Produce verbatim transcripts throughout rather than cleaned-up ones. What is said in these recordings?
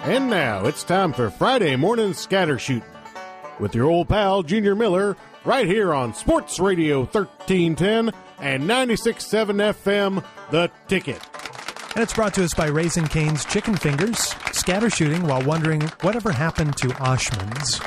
And now it's time for Friday Morning Scatter Shooting with your old pal Junior Miller right here on Sports Radio thirteen ten and ninety-six point seven F M, The Ticket. And it's brought to us by Raising Cane's Chicken Fingers, scatter shooting while wondering whatever happened to Oshman's.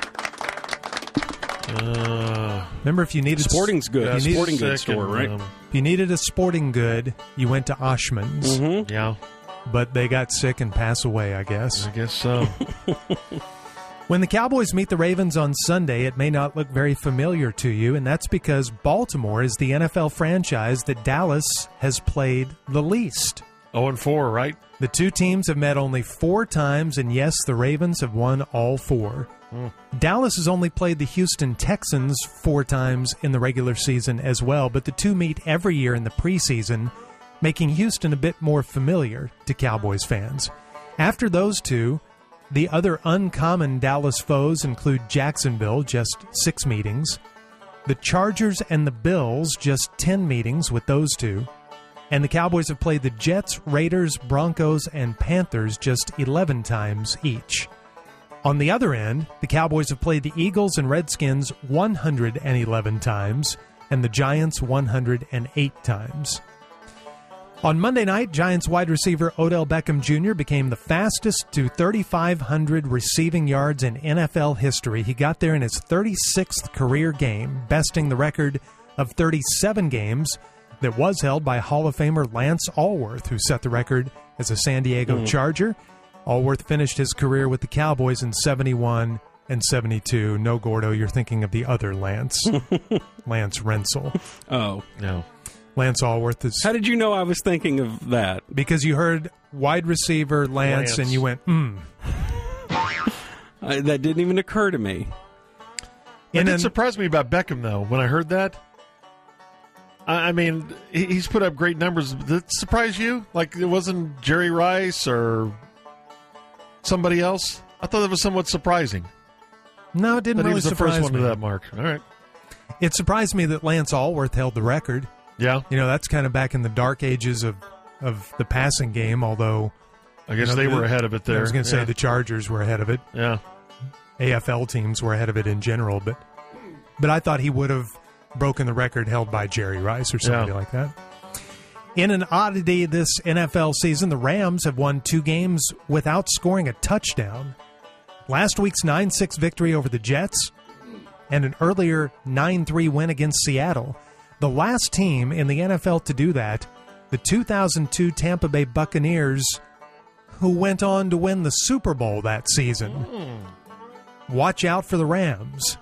Uh, Remember, if you needed Sporting's good. Yeah, Yeah, sporting goods second, store, right? Um, if you needed a sporting good, you went to Oshman's. Mm-hmm. Yeah, but they got sick and passed away, I guess. I guess so. When the Cowboys meet the Ravens on Sunday, it may not look very familiar to you, and that's because Baltimore is the N F L franchise that Dallas has played the least. oh and four, right? The two teams have met only four times, and yes, the Ravens have won all four. Mm. Dallas has only played the Houston Texans four times in the regular season as well, but the two meet every year in the preseason, making Houston a bit more familiar to Cowboys fans. After those two, the other uncommon Dallas foes include Jacksonville, just six meetings, the Chargers and the Bills, just ten meetings with those two, and the Cowboys have played the Jets, Raiders, Broncos, and Panthers just eleven times each. On the other end, the Cowboys have played the Eagles and Redskins one hundred eleven times, and the Giants one hundred eight times. On Monday night, Giants wide receiver Odell Beckham Junior became the fastest to thirty-five hundred receiving yards in N F L history. He got there in his thirty-sixth career game, besting the record of thirty-seven games that was held by Hall of Famer Lance Alworth, who set the record as a San Diego mm. Charger. Alworth finished his career with the Cowboys in seventy-one and seventy-two. No, Gordo, you're thinking of the other Lance, Lance Rensel. Oh, no. Lance Alworth is... How did you know I was thinking of that? Because you heard wide receiver Lance, Lance. and you went, hmm. I, that didn't even occur to me. It did surprise me about Beckham, though, when I heard that. I, I mean, he, he's put up great numbers. Did it surprise you? Like, it wasn't Jerry Rice or somebody else? I thought that was somewhat surprising. No, it didn't that really he was the surprise first one me. to that mark. All right. It surprised me that Lance Alworth held the record. Yeah. You know, that's kind of back in the dark ages of, of the passing game, although... I guess you know, they the, were ahead of it there. I was going to yeah. say the Chargers were ahead of it. Yeah. A F L teams were ahead of it in general, but but I thought he would have broken the record held by Jerry Rice or somebody yeah. like that. In an oddity this N F L season, the Rams have won two games without scoring a touchdown. Last week's nine six victory over the Jets and an earlier nine three win against Seattle. The last team in the N F L to do that, the two thousand two Tampa Bay Buccaneers, who went on to win the Super Bowl that season. Mm. Watch out for the Rams.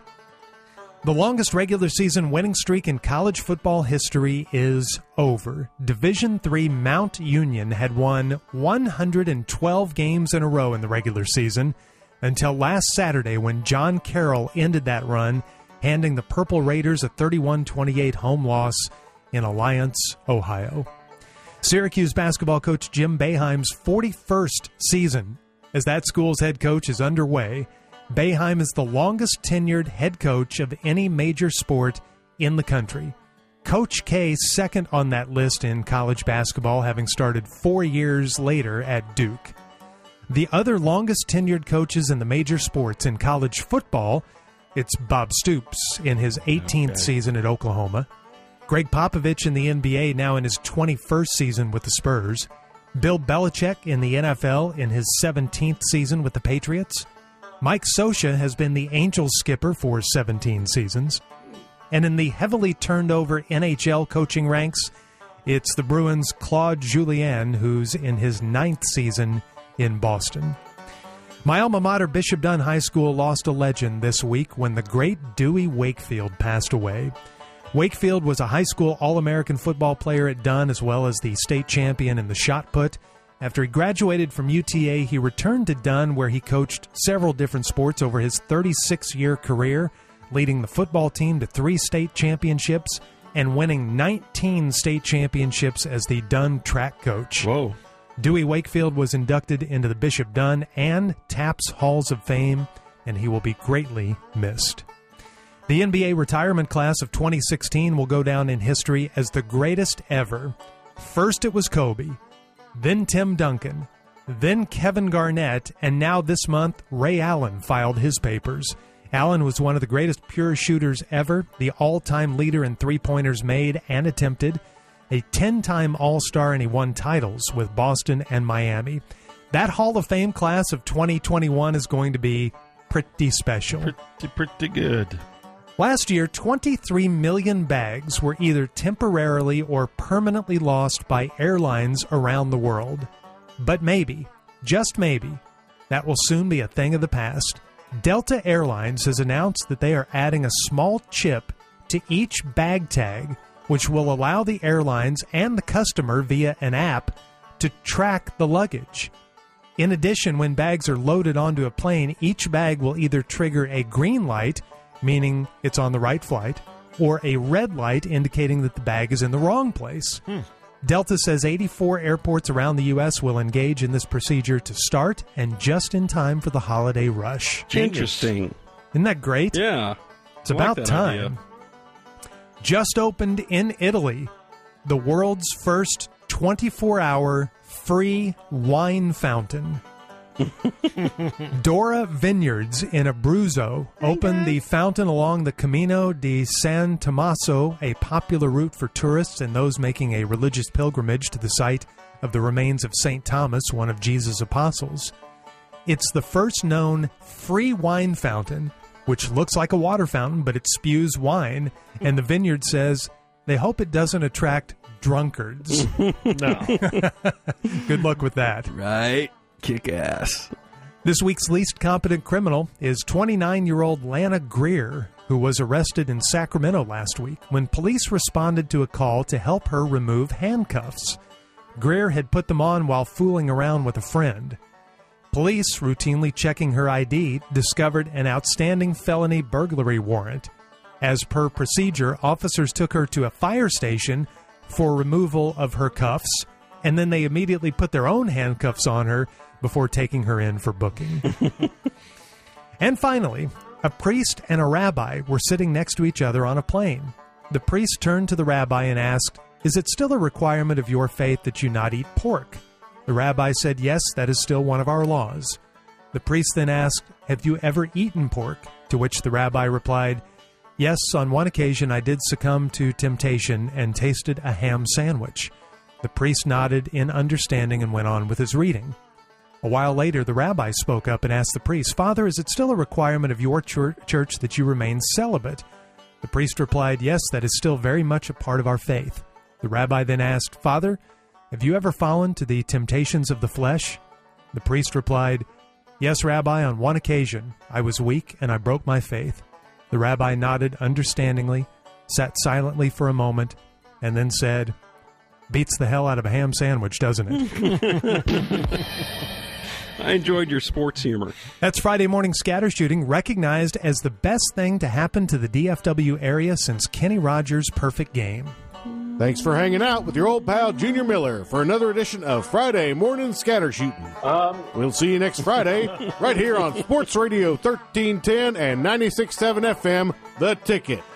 The longest regular season winning streak in college football history is over. Division three Mount Union had won one hundred twelve games in a row in the regular season until last Saturday when John Carroll ended that run, handing the Purple Raiders a thirty-one twenty-eight home loss in Alliance, Ohio. Syracuse basketball coach Jim Boeheim's forty-first season as that school's head coach is underway. Boeheim is the longest tenured head coach of any major sport in the country. Coach K second on that list in college basketball, having started four years later at Duke. The other longest tenured coaches in the major sports in college football, it's Bob Stoops in his eighteenth okay. season at Oklahoma. Greg Popovich in the N B A now in his twenty-first season with the Spurs. Bill Belichick in the N F L in his seventeenth season with the Patriots. Mike Scioscia has been the Angels skipper for seventeen seasons. And in the heavily turned over N H L coaching ranks, it's the Bruins' Claude Julien, who's in his ninth season in Boston. My alma mater, Bishop Dunn High School, lost a legend this week when the great Dewey Wakefield passed away. Wakefield was a high school All-American football player at Dunn, as well as the state champion in the shot put. After he graduated from U T A, he returned to Dunn, where he coached several different sports over his thirty-six-year career, leading the football team to three state championships and winning nineteen state championships as the Dunn track coach. Whoa. Dewey Wakefield was inducted into the Bishop Dunn and TAPS Halls of Fame, and he will be greatly missed. The N B A retirement class of twenty sixteen will go down in history as the greatest ever. First it was Kobe, then Tim Duncan, then Kevin Garnett, and now this month, Ray Allen filed his papers. Allen was one of the greatest pure shooters ever, the all-time leader in three-pointers made and attempted, a ten-time All-Star, and he won titles with Boston and Miami. That Hall of Fame class of twenty twenty-one is going to be pretty special. Pretty, pretty good. Last year, twenty-three million bags were either temporarily or permanently lost by airlines around the world. But maybe, just maybe, that will soon be a thing of the past. Delta Airlines has announced that they are adding a small chip to each bag tag, which will allow the airlines and the customer via an app to track the luggage. In addition, when bags are loaded onto a plane, each bag will either trigger a green light, meaning it's on the right flight, or a red light indicating that the bag is in the wrong place. Hmm. Delta says eighty-four airports around the U S will engage in this procedure to start, and just in time for the holiday rush. Interesting. Isn't that great? Yeah. It's I about like that time. idea. Just opened in Italy, the world's first twenty-four hour free wine fountain. Dora Vineyards in Abruzzo opened the fountain along the Camino di San Tommaso, a popular route for tourists and those making a religious pilgrimage to the site of the remains of Saint Thomas, one of Jesus' apostles. It's the first known free wine fountain, which looks like a water fountain, but it spews wine, and the vineyard says they hope it doesn't attract drunkards. No. Good luck with that. Right. Kick ass. This week's least competent criminal is twenty-nine-year-old Lana Greer, who was arrested in Sacramento last week when police responded to a call to help her remove handcuffs. Greer had put them on while fooling around with a friend. Police, routinely checking her I D, discovered an outstanding felony burglary warrant. As per procedure, officers took her to a fire station for removal of her cuffs, and then they immediately put their own handcuffs on her before taking her in for booking. And finally, a priest and a rabbi were sitting next to each other on a plane. The priest turned to the rabbi and asked, "Is it still a requirement of your faith that you not eat pork?" The rabbi said, "Yes, that is still one of our laws." The priest then asked, "Have you ever eaten pork?" To which the rabbi replied, "Yes, on one occasion I did succumb to temptation and tasted a ham sandwich." The priest nodded in understanding and went on with his reading. A while later, the rabbi spoke up and asked the priest, "Father, is it still a requirement of your chur- church that you remain celibate?" The priest replied, "Yes, that is still very much a part of our faith." The rabbi then asked, "Father, have you ever fallen to the temptations of the flesh?" The priest replied, "Yes, Rabbi, on one occasion. I was weak and I broke my faith." The rabbi nodded understandingly, sat silently for a moment, and then said, "Beats the hell out of a ham sandwich, doesn't it?" I enjoyed your sports humor. That's Friday Morning Scatter Shooting, recognized as the best thing to happen to the D F W area since Kenny Rogers' perfect game. Thanks for hanging out with your old pal Junior Miller for another edition of Friday Morning Scatter Shooting. Um, we'll see you next Friday right here on Sports Radio thirteen ten and ninety-six point seven F M, The Ticket.